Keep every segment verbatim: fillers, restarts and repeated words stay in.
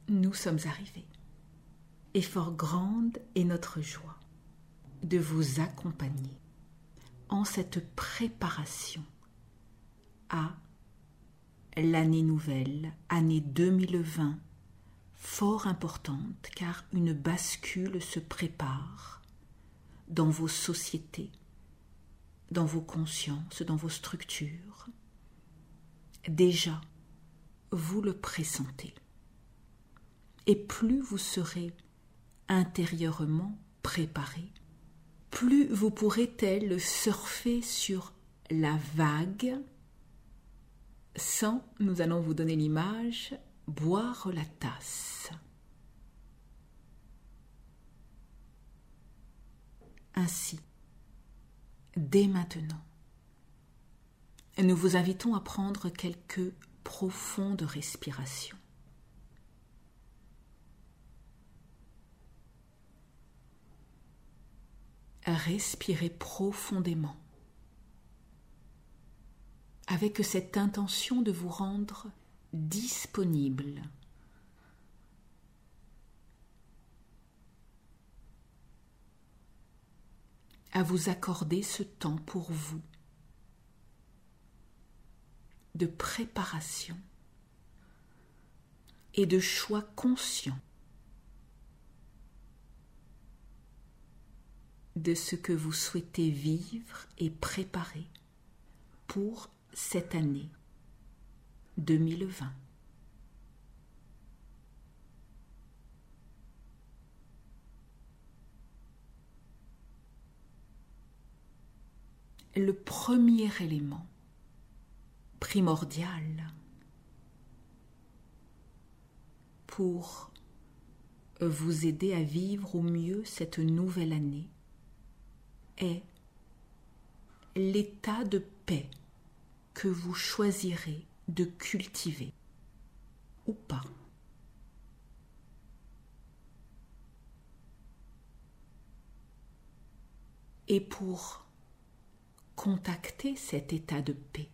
nous sommes arrivés. Et fort grande est notre joie de vous accompagner en cette préparation à l'année nouvelle, année deux mille vingt, fort importante car une bascule se prépare dans vos sociétés, dans vos consciences, dans vos structures. Déjà, vous le pressentez. Et plus vous serez intérieurement préparé, plus vous pourrez tel surfer sur la vague sans, nous allons vous donner l'image, boire la tasse. Ainsi, dès maintenant, nous vous invitons à prendre quelques profondes respirations. Respirez profondément avec cette intention de vous rendre disponible. À vous accorder ce temps pour vous de préparation et de choix conscient de ce que vous souhaitez vivre et préparer pour cette année deux mille vingt. Le premier élément primordial pour vous aider à vivre au mieux cette nouvelle année est l'état de paix que vous choisirez de cultiver ou pas. Et pour contacter cet état de paix,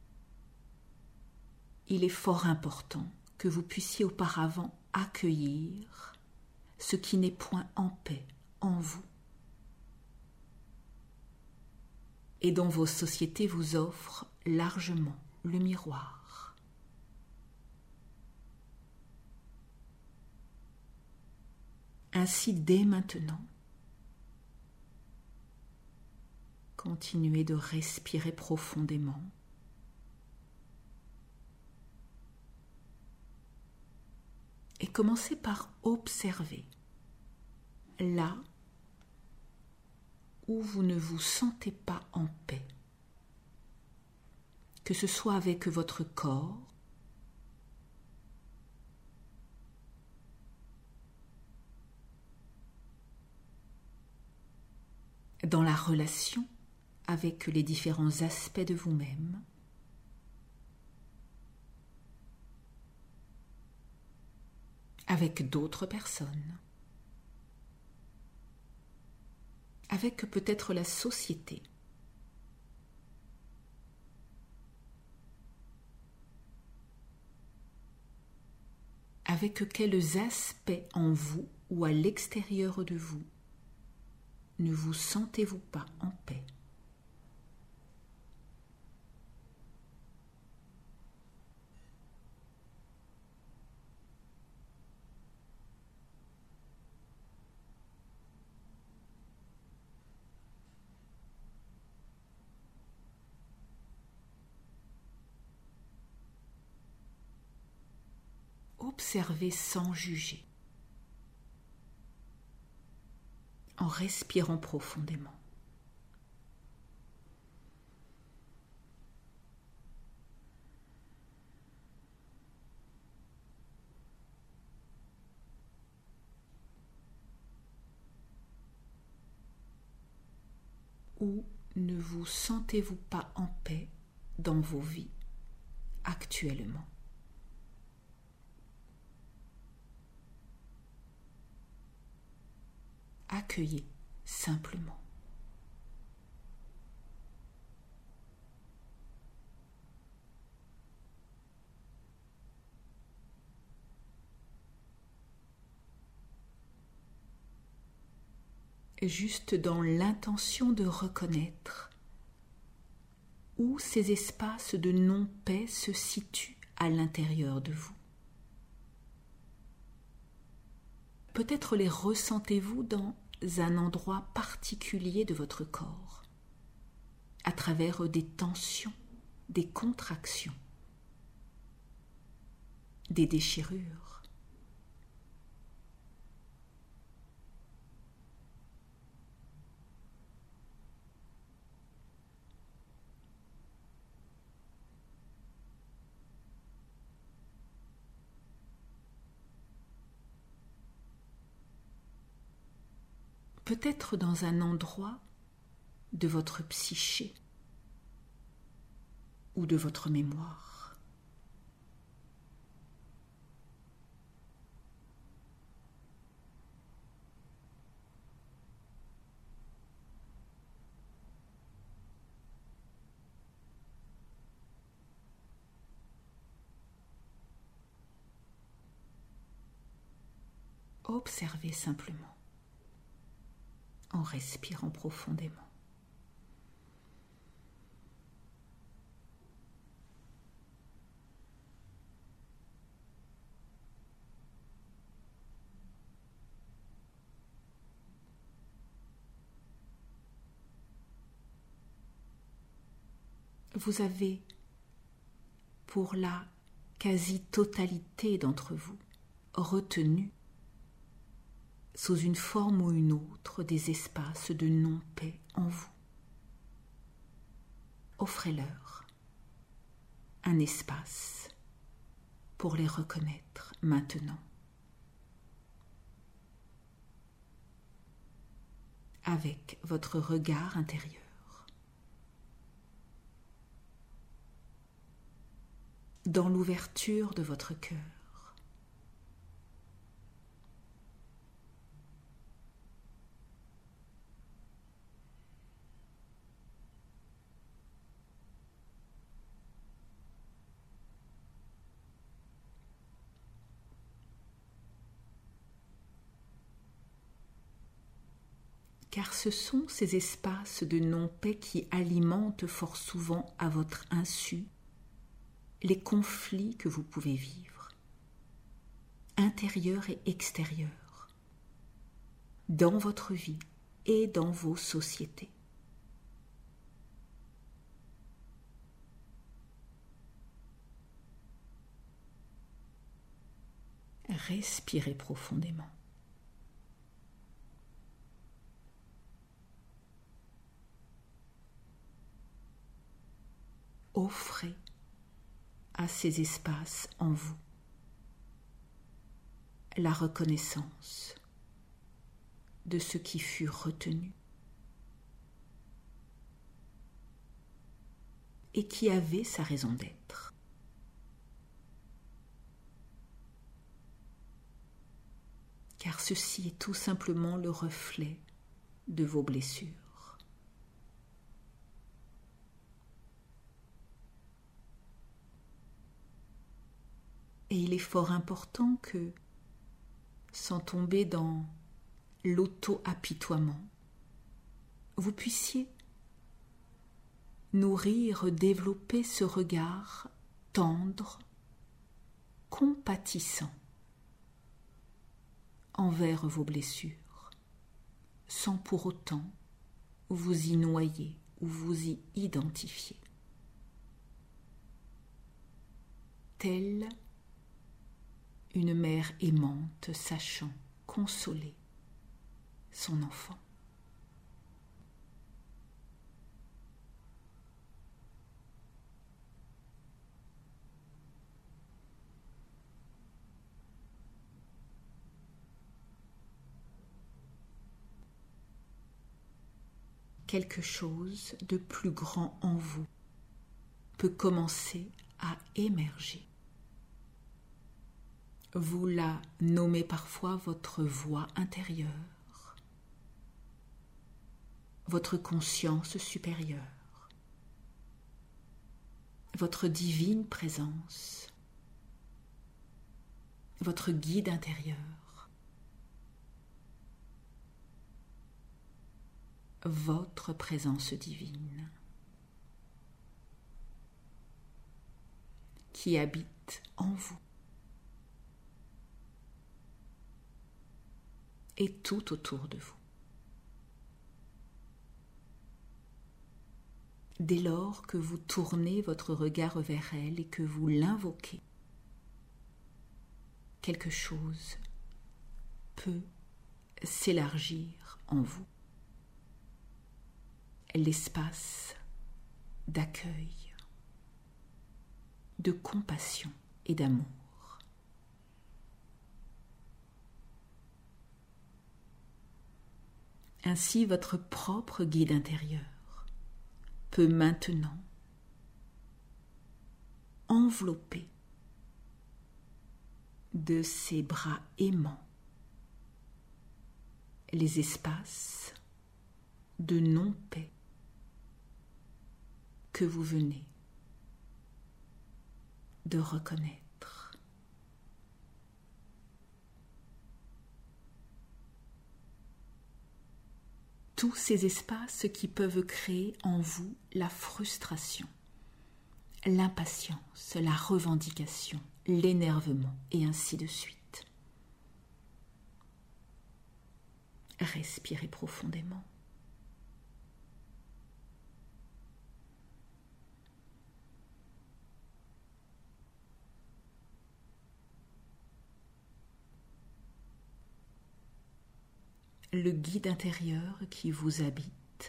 il est fort important que vous puissiez auparavant accueillir ce qui n'est point en paix en vous et dont vos sociétés vous offrent largement le miroir. Ainsi, dès maintenant, continuez de respirer profondément. Et commencez par observer là où vous ne vous sentez pas en paix, que ce soit avec votre corps, dans la relation avec les différents aspects de vous-même, avec d'autres personnes, avec peut-être la société. Avec quels aspects en vous ou à l'extérieur de vous ne vous sentez-vous pas en paix? Observez sans juger, en respirant profondément. Où ne vous sentez-vous pas en paix dans vos vies actuellement? Accueillez simplement. juste dans l'intention de reconnaître où ces espaces de non-paix se situent à l'intérieur de vous. Peut-être les ressentez-vous dans un endroit particulier de votre corps, à travers des tensions, des contractions, des déchirures. Peut-être dans un endroit de votre psyché ou de votre mémoire. Observez simplement en respirant profondément. Vous avez, pour la quasi-totalité d'entre vous, retenu sous une forme ou une autre des espaces de non-paix en vous. Offrez-leur un espace pour les reconnaître maintenant. Avec votre regard intérieur. Dans l'ouverture de votre cœur. Car ce sont ces espaces de non-paix qui alimentent fort souvent à votre insu les conflits que vous pouvez vivre, intérieurs et extérieurs, dans votre vie et dans vos sociétés. Respirez profondément. Offrez à ces espaces en vous la reconnaissance de ce qui fut retenu et qui avait sa raison d'être. Car ceci est tout simplement le reflet de vos blessures. Et il est fort important que, sans tomber dans l'auto-apitoiement, vous puissiez nourrir, développer ce regard tendre, compatissant envers vos blessures, sans pour autant vous y noyer ou vous y identifier. Telle une mère aimante sachant consoler son enfant. Quelque chose de plus grand en vous peut commencer à émerger. Vous la nommez parfois votre voix intérieure, votre conscience supérieure, votre divine présence, votre guide intérieur. votre présence divine qui habite en vous et tout autour de vous. Dès lors que vous tournez votre regard vers elle et que vous l'invoquez, quelque chose peut s'élargir en vous. L'espace d'accueil, de compassion et d'amour. Ainsi, votre propre guide intérieur peut maintenant envelopper de ses bras aimants les espaces de non-paix que vous venez de reconnaître. Tous ces espaces qui peuvent créer en vous la frustration, l'impatience, la revendication, l'énervement et ainsi de suite. Respirez profondément. Le guide intérieur qui vous habite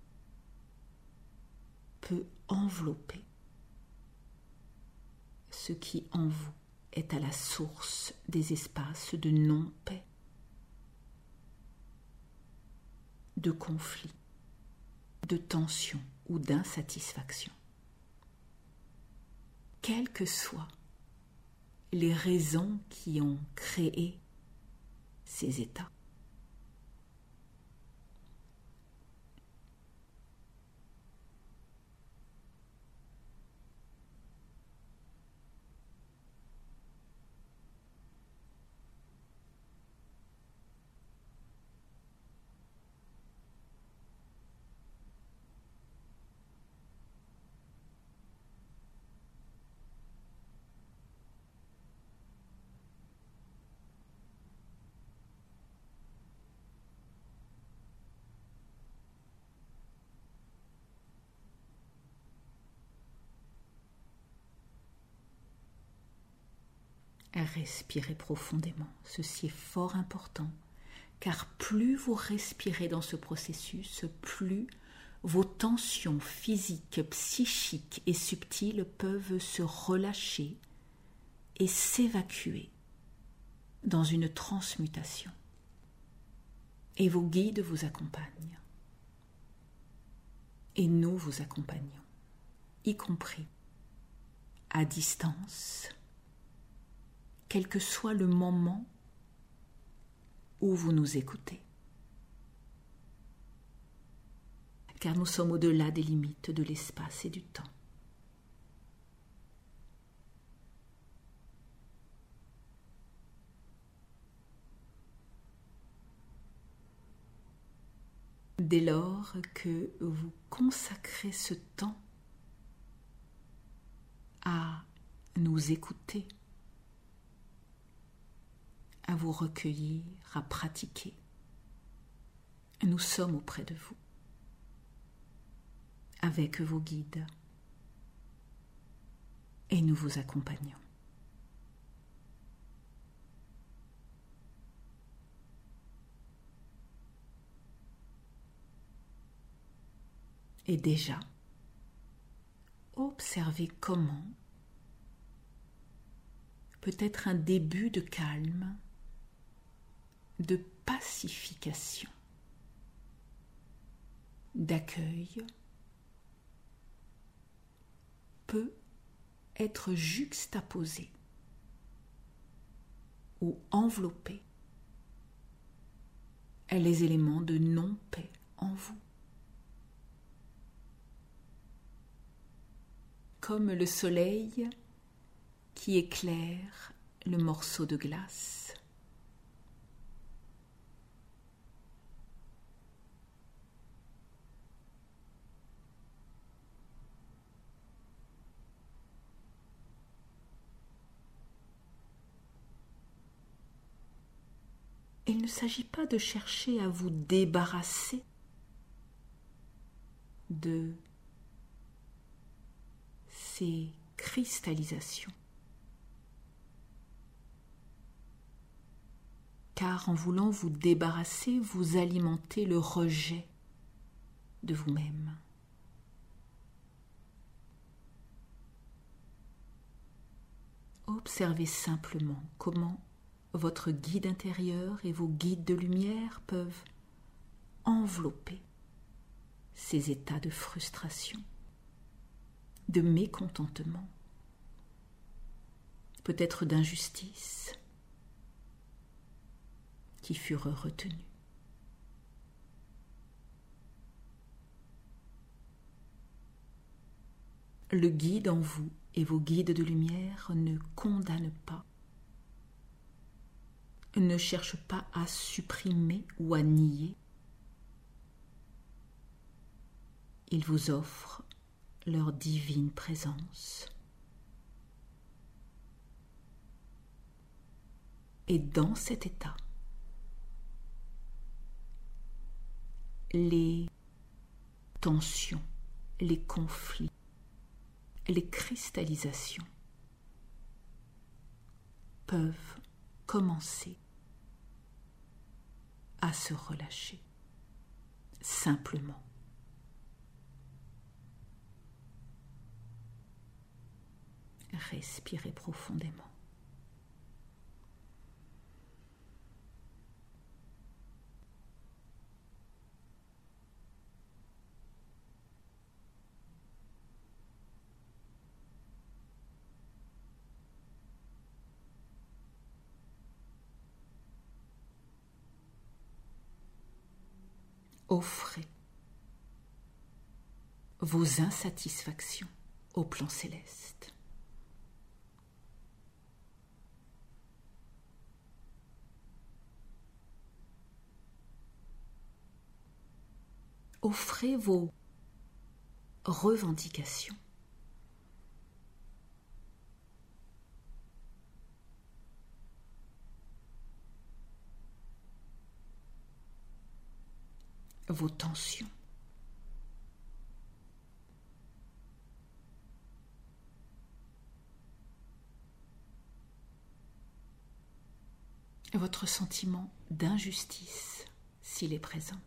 peut envelopper ce qui en vous est à la source des espaces de non-paix, de conflit, de tension ou d'insatisfaction. Quelles que soient les raisons qui ont créé ces états. Respirez profondément, ceci est fort important, car plus vous respirez dans ce processus, plus vos tensions physiques, psychiques et subtiles peuvent se relâcher et s'évacuer dans une transmutation. Et vos guides vous accompagnent. Et nous vous accompagnons, y compris à distance, quel que soit le moment où vous nous écoutez. Car nous sommes au-delà des limites de l'espace et du temps. Dès lors que vous consacrez ce temps à nous écouter, à vous recueillir, à pratiquer, nous sommes auprès de vous, avec vos guides, et nous vous accompagnons. Et déjà, observez comment peut-être un début de calme, de pacification, d'accueil peut être juxtaposé ou enveloppé les éléments de non-paix en vous. Comme le soleil qui éclaire le morceau de glace. il ne s'agit pas de chercher à vous débarrasser de ces cristallisations. Car en voulant vous débarrasser, vous alimentez le rejet de vous-même. Observez simplement comment votre guide intérieur et vos guides de lumière peuvent envelopper ces états de frustration, de mécontentement, peut-être d'injustice qui furent retenus. Le guide en vous et vos guides de lumière ne condamnent pas, ne cherchent pas à supprimer ou à nier. Ils vous offrent leur divine présence. Et dans cet état, les tensions, les conflits, les cristallisations peuvent commencer à se relâcher, simplement. Respirez profondément. Offrez vos insatisfactions au plan céleste. Offrez vos revendications. Vos tensions. Votre sentiment d'injustice, s'il est présent.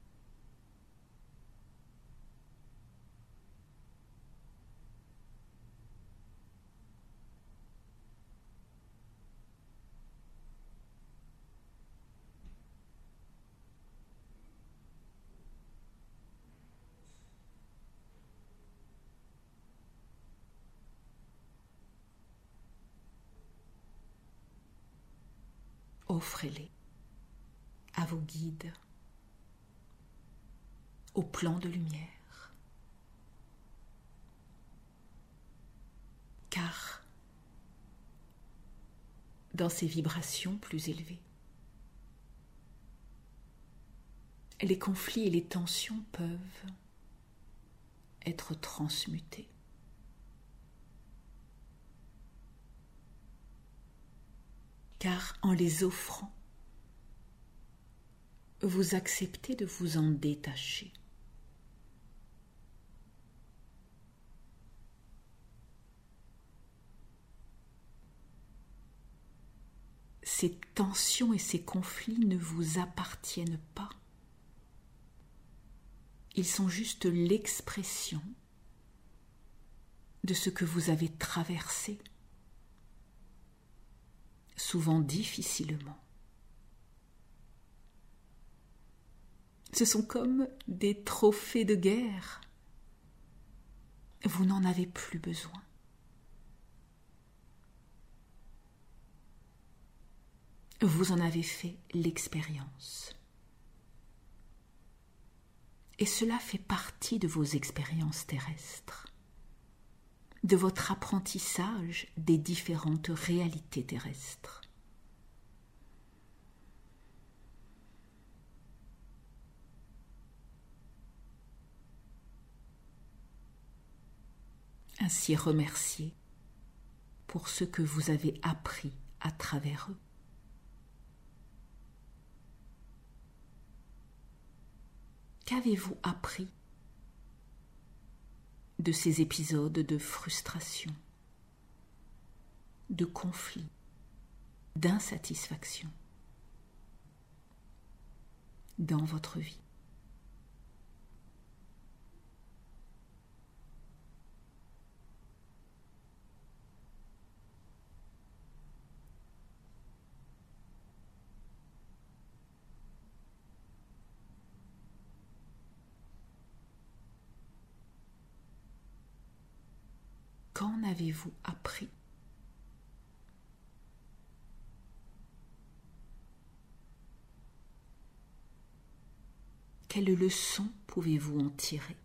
Offrez-les à vos guides, au plan de lumière. Car dans ces vibrations plus élevées, les conflits et les tensions peuvent être transmutés. Car en les offrant, vous acceptez de vous en détacher. Ces tensions et ces conflits ne vous appartiennent pas. Ils sont juste l'expression de ce que vous avez traversé, souvent difficilement. Ce sont comme des trophées de guerre. Vous n'en avez plus besoin. Vous en avez fait l'expérience. Et cela fait partie de vos expériences terrestres, de votre apprentissage des différentes réalités terrestres. Ainsi remerciez pour ce que vous avez appris à travers eux. Qu'avez-vous appris de ces épisodes de frustration, de conflit, d'insatisfaction dans votre vie? Qu'en avez-vous appris? Quelle leçon pouvez-vous en tirer?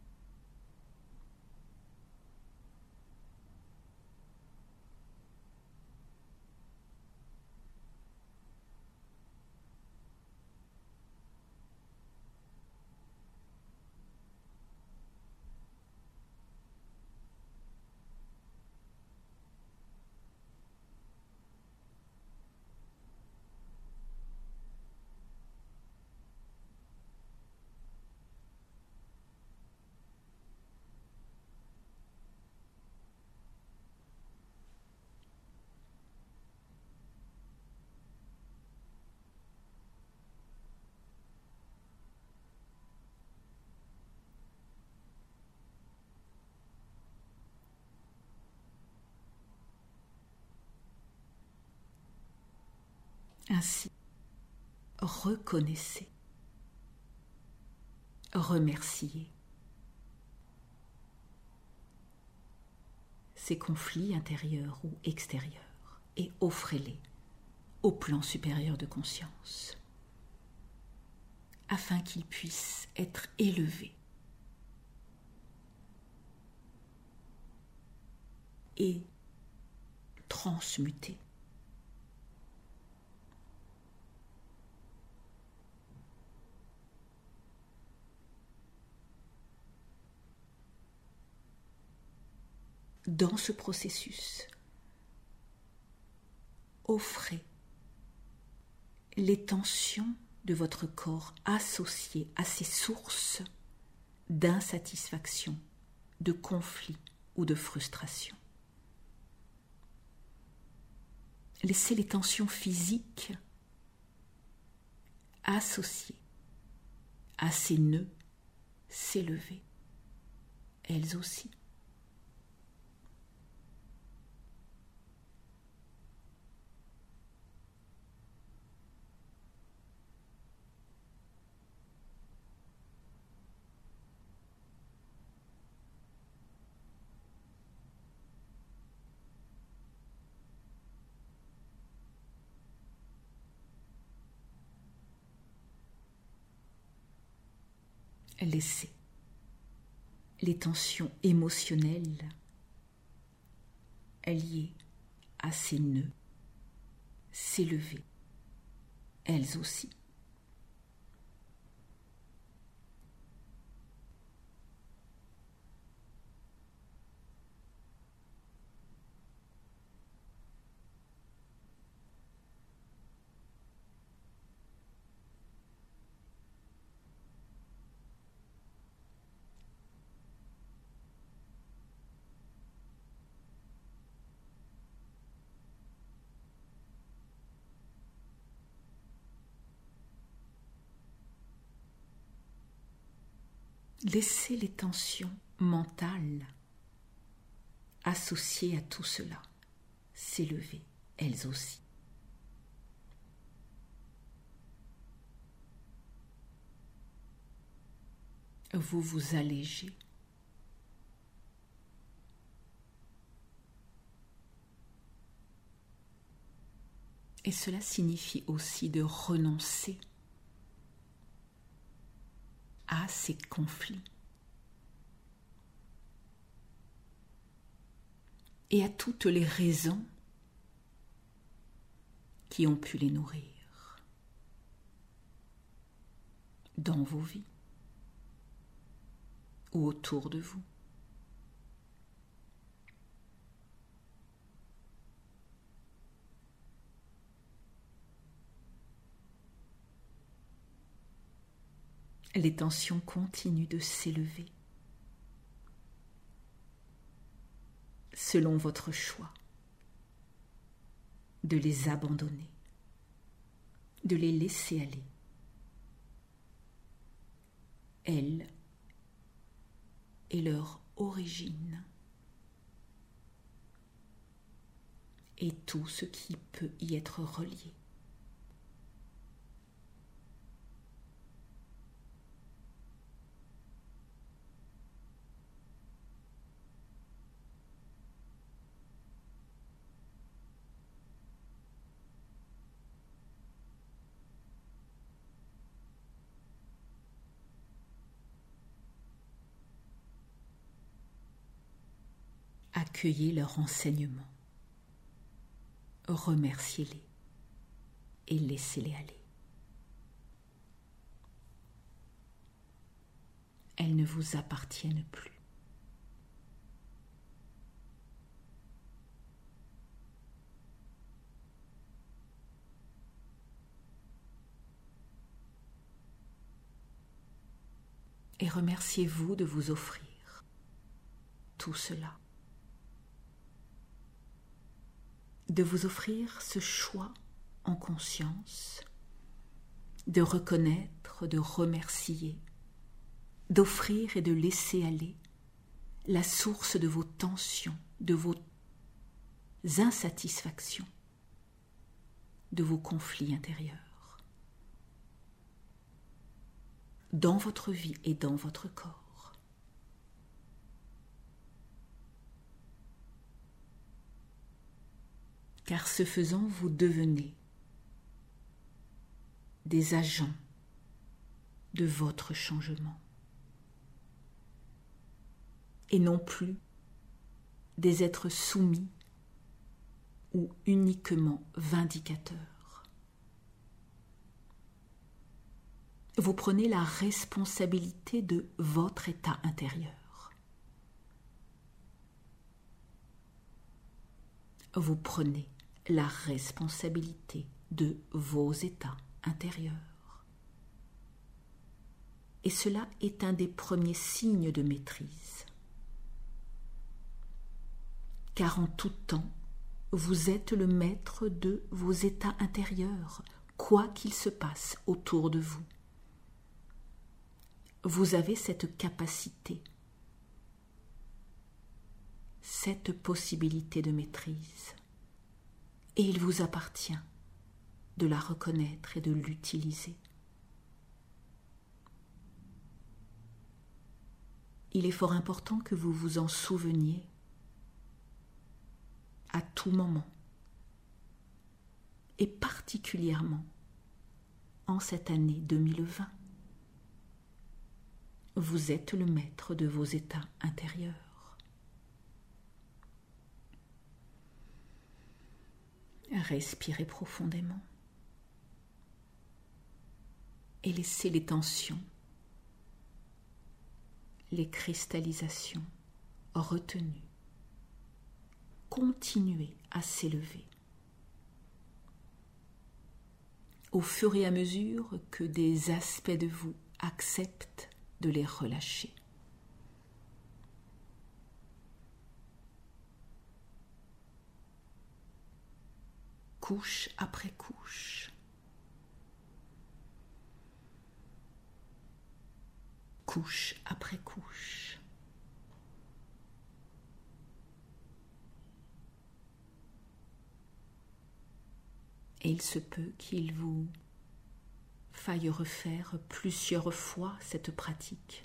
Ainsi, reconnaissez, remerciez ces conflits intérieurs ou extérieurs et offrez-les au plan supérieur de conscience afin qu'ils puissent être élevés et transmutés. Dans ce processus, offrez les tensions de votre corps associées à ces sources d'insatisfaction, de conflit ou de frustration. Laissez les tensions physiques associées à ces nœuds s'élever, elles aussi. Laissez les tensions émotionnelles liées à ces nœuds s'élever, elles aussi. Laissez les tensions mentales associées à tout cela s'élever, elles aussi. Vous vous allégez. Et cela signifie aussi de renoncer à ces conflits et à toutes les raisons qui ont pu les nourrir dans vos vies ou autour de vous. Les tensions continuent de s'élever. Selon votre choix, de les abandonner, de les laisser aller. Elles et leur origine et tout ce qui peut y être relié. Accueillez leurs enseignements, remerciez-les et laissez-les aller. Elles ne vous appartiennent plus. Et remerciez-vous de vous offrir tout cela. De vous offrir ce choix en conscience, de reconnaître, de remercier, d'offrir et de laisser aller la source de vos tensions, de vos insatisfactions, de vos conflits intérieurs, dans votre vie et dans votre corps. Car ce faisant, vous devenez des agents de votre changement et non plus des êtres soumis ou uniquement vindicateurs. Vous prenez la responsabilité de votre état intérieur. Vous prenez la responsabilité de vos états intérieurs. Et cela est un des premiers signes de maîtrise. Car en tout temps, vous êtes le maître de vos états intérieurs, quoi qu'il se passe autour de vous. Vous avez cette capacité, cette possibilité de maîtrise. Et il vous appartient de la reconnaître et de l'utiliser. Il est fort important que vous vous en souveniez à tout moment, et particulièrement en cette année deux mille vingt. Vous êtes le maître de vos états intérieurs. Respirez profondément et laissez les tensions, les cristallisations retenues continuer à s'élever. Au fur et à mesure que des aspects de vous acceptent de les relâcher. Couche après couche. Couche après couche. Et il se peut qu'il vous faille refaire plusieurs fois cette pratique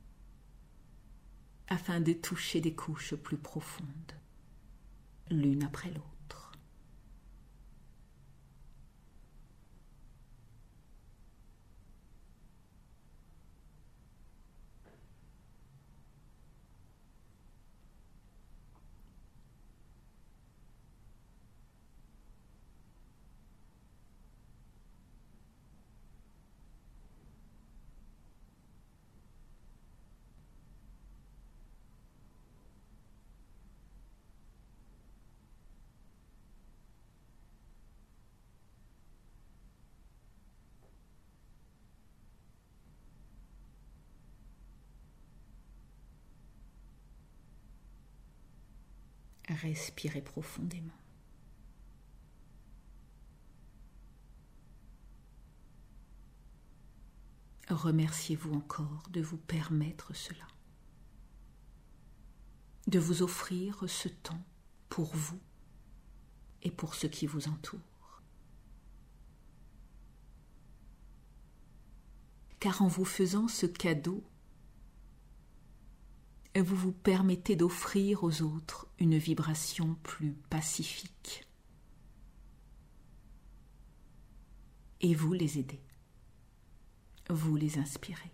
afin de toucher des couches plus profondes, l'une après l'autre. Respirez profondément. Remerciez-vous encore de vous permettre cela, de vous offrir ce temps pour vous et pour ceux qui vous entourent. Car en vous faisant ce cadeau, vous vous permettez d'offrir aux autres une vibration plus pacifique. Et vous les aidez, vous les inspirez,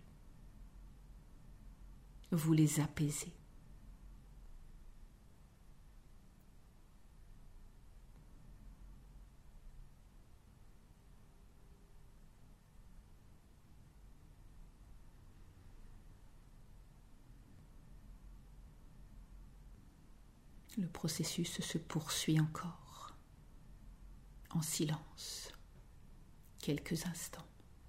vous les apaisez. Le processus se poursuit encore, en silence, quelques instants.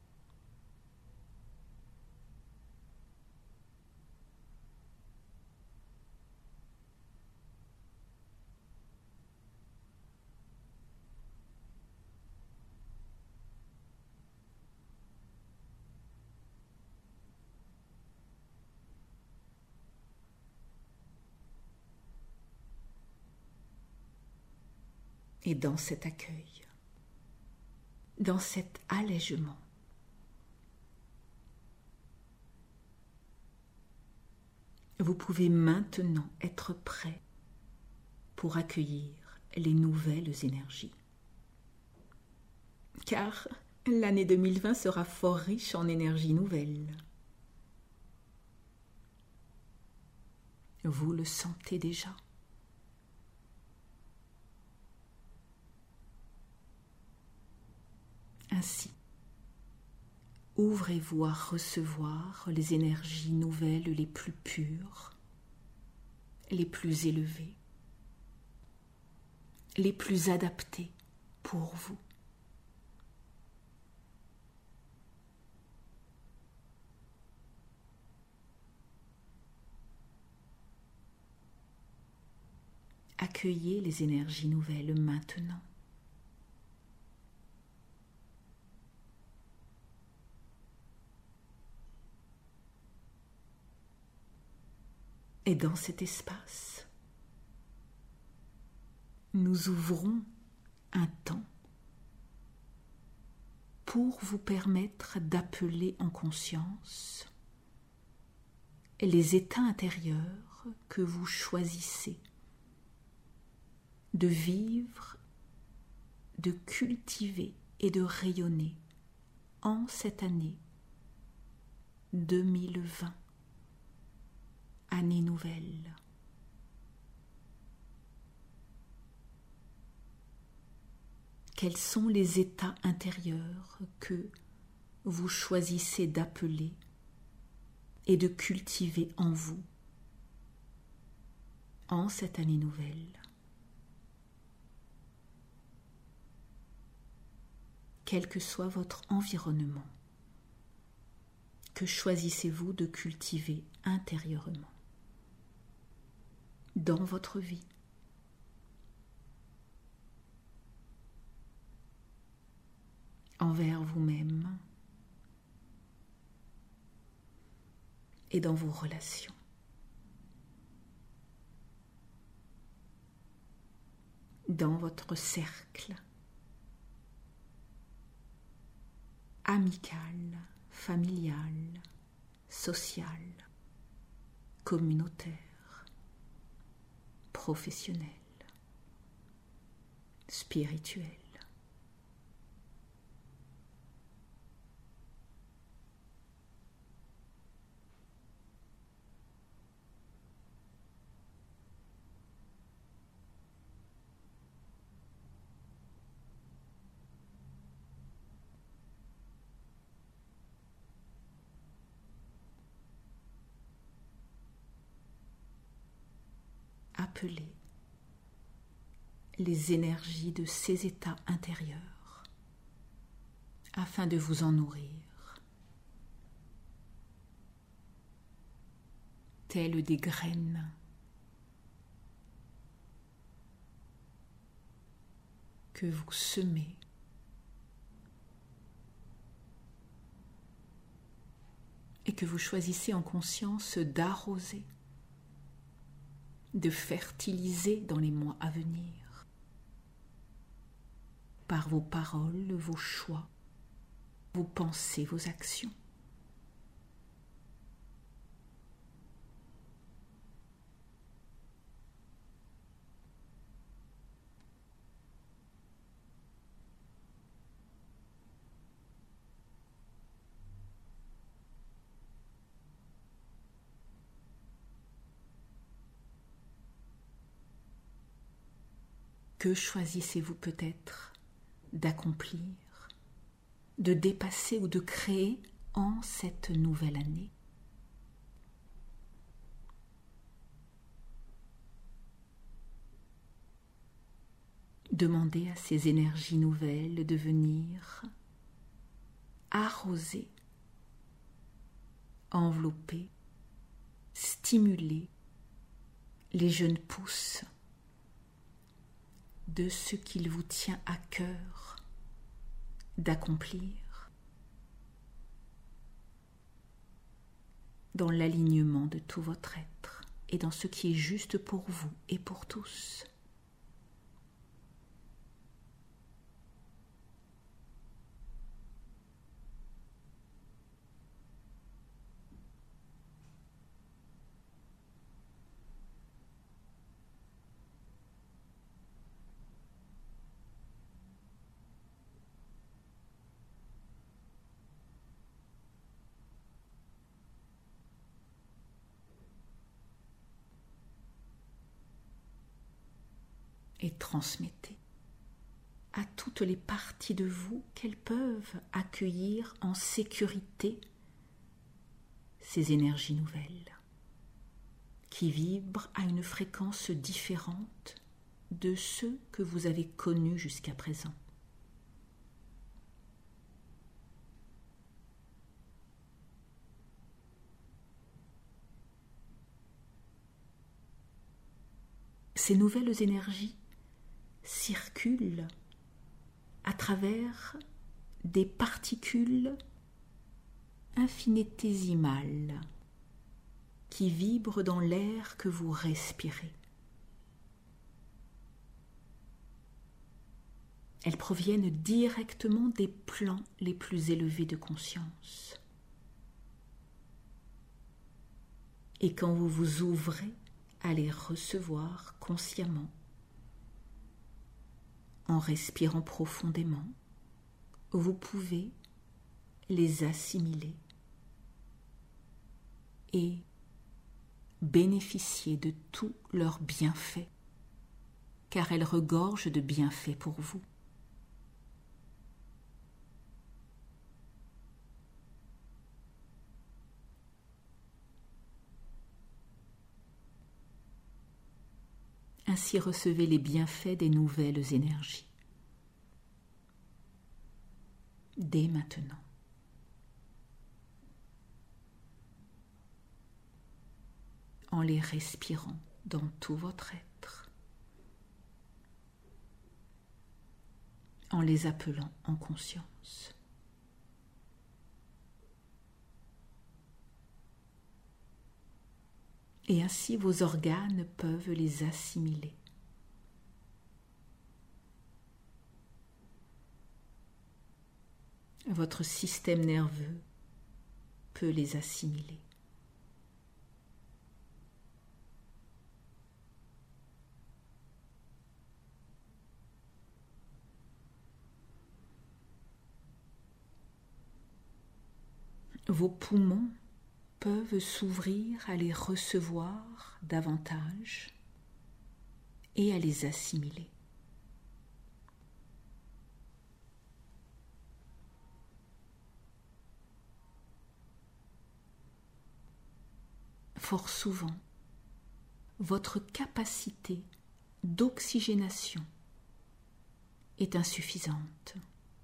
Et dans cet accueil, dans cet allègement, vous pouvez maintenant être prêt pour accueillir les nouvelles énergies. Car l'année deux mille vingt sera fort riche en énergies nouvelles. Vous le sentez déjà. Ainsi, ouvrez-vous à recevoir les énergies nouvelles les plus pures, les plus élevées, les plus adaptées pour vous. Accueillez les énergies nouvelles maintenant. Et dans cet espace, nous ouvrons un temps pour vous permettre d'appeler en conscience les états intérieurs que vous choisissez de vivre, de cultiver et de rayonner en cette année deux mille vingt. Année nouvelle. Quels sont les états intérieurs que vous choisissez d'appeler et de cultiver en vous en cette année nouvelle? Quel que soit votre environnement, que choisissez-vous de cultiver intérieurement dans votre vie? Envers vous-même et dans vos relations. Dans votre cercle amical, familial, social, communautaire, professionnel, spirituel. Appelez les énergies de ces états intérieurs afin de vous en nourrir, telles des graines que vous semez et que vous choisissez en conscience d'arroser, de fertiliser dans les mois à venir, par vos paroles, vos choix, vos pensées, vos actions. Que choisissez-vous peut-être d'accomplir, de dépasser ou de créer en cette nouvelle année? Demandez à ces énergies nouvelles de venir arroser, envelopper, stimuler les jeunes pousses de ce qu'il vous tient à cœur d'accomplir dans l'alignement de tout votre être et dans ce qui est juste pour vous et pour tous. Et transmettez à toutes les parties de vous qu'elles peuvent accueillir en sécurité ces énergies nouvelles qui vibrent à une fréquence différente de ceux que vous avez connus jusqu'à présent. Ces nouvelles énergies circulent à travers des particules infinitésimales qui vibrent dans l'air que vous respirez. Elles proviennent directement des plans les plus élevés de conscience. Et quand vous vous ouvrez à les recevoir consciemment, en respirant profondément, vous pouvez les assimiler et bénéficier de tous leurs bienfaits, car elles regorgent de bienfaits pour vous. Ainsi recevez les bienfaits des nouvelles énergies. Dès maintenant. En les respirant dans tout votre être. En les appelant en conscience. Et ainsi vos organes peuvent les assimiler. Votre système nerveux peut les assimiler. Vos poumons peuvent s'ouvrir à les recevoir davantage et à les assimiler. Fort souvent, votre capacité d'oxygénation est insuffisante.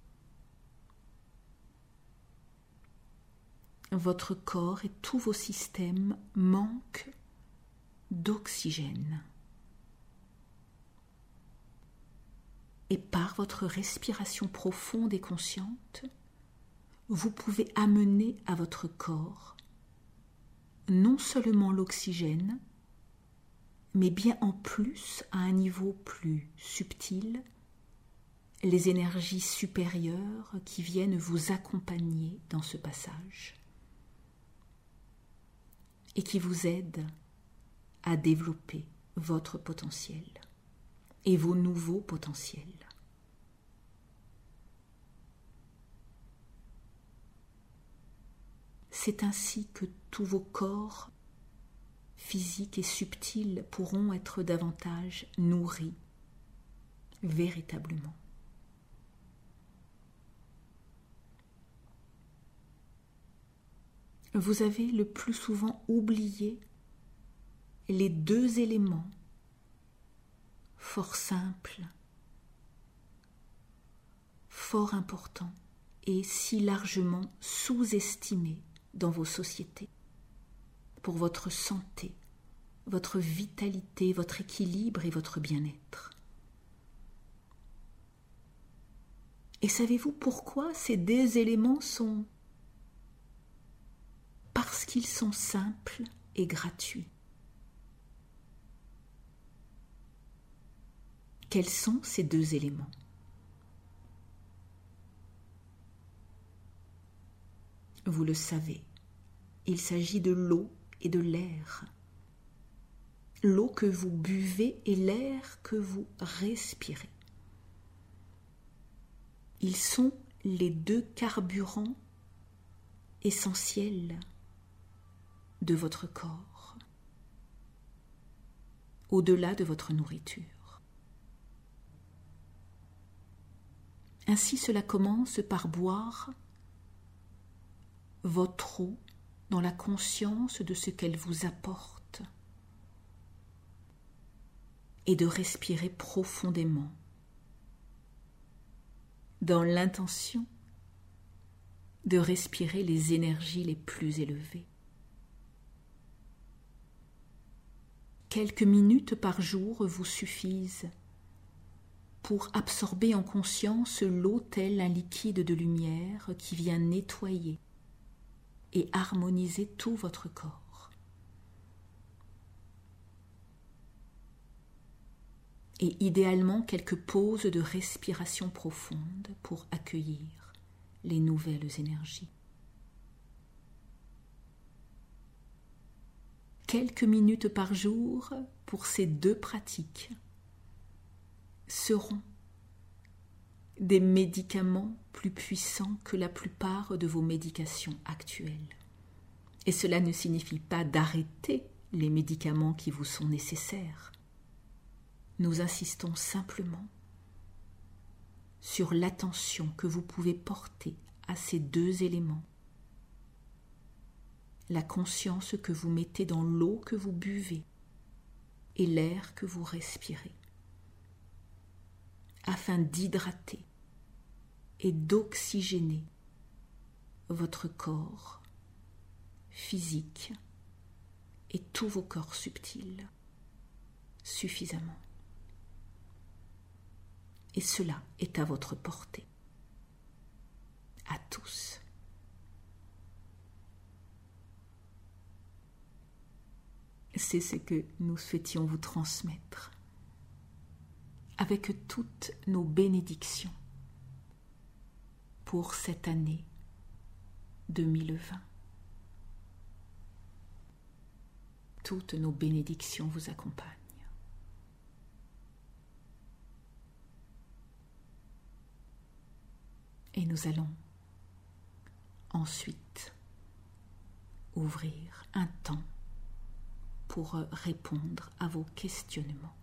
Votre corps et tous vos systèmes manquent d'oxygène. Et par votre respiration profonde et consciente, vous pouvez amener à votre corps non seulement l'oxygène, mais bien en plus, à un niveau plus subtil, les énergies supérieures qui viennent vous accompagner dans ce passage et qui vous aident à développer votre potentiel et vos nouveaux potentiels. C'est ainsi que tous vos corps physiques et subtils pourront être davantage nourris véritablement. Vous avez le plus souvent oublié les deux éléments fort simples, fort importants et si largement sous-estimés dans vos sociétés, pour votre santé, votre vitalité, votre équilibre et votre bien-être. Et savez-vous pourquoi ces deux éléments sont? Parce qu'ils sont simples et gratuits. Quels sont ces deux éléments? Vous le savez, il s'agit de l'eau et de l'air. L'eau que vous buvez et l'air que vous respirez. Ils sont les deux carburants essentiels de votre corps, au-delà de votre nourriture. Ainsi, cela commence par boire votre eau dans la conscience de ce qu'elle vous apporte et de respirer profondément dans l'intention de respirer les énergies les plus élevées. Quelques minutes par jour vous suffisent pour absorber en conscience l'eau tel un liquide de lumière qui vient nettoyer et harmoniser tout votre corps. Et idéalement quelques pauses de respiration profonde pour accueillir les nouvelles énergies. Quelques minutes par jour pour ces deux pratiques seront des médicaments plus puissants que la plupart de vos médications actuelles. Et cela ne signifie pas d'arrêter les médicaments qui vous sont nécessaires. Nous insistons simplement sur l'attention que vous pouvez porter à ces deux éléments. La conscience que vous mettez dans l'eau que vous buvez et l'air que vous respirez, afin d'hydrater et d'oxygéner votre corps physique et tous vos corps subtils suffisamment. Et cela est à votre portée, à tous. C'est ce que nous souhaitions vous transmettre avec toutes nos bénédictions pour cette année deux mille vingt. Toutes nos bénédictions vous accompagnent. Et nous allons ensuite ouvrir un temps pour répondre à vos questionnements.